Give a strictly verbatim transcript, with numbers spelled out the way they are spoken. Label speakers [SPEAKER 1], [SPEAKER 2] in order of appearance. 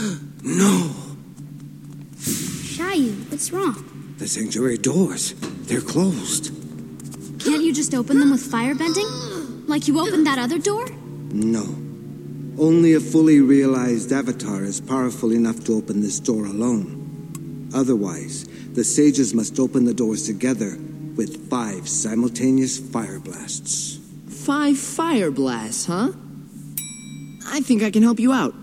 [SPEAKER 1] No!
[SPEAKER 2] Xiaoyu, what's wrong?
[SPEAKER 1] The sanctuary doors. They're closed.
[SPEAKER 2] Can't you just open them with fire bending? Like you opened that other door?
[SPEAKER 1] No. Only a fully realized avatar is powerful enough to open this door alone. Otherwise, the sages must open the doors together with five simultaneous fire blasts.
[SPEAKER 3] Five fire blasts, huh? I think I can help you out.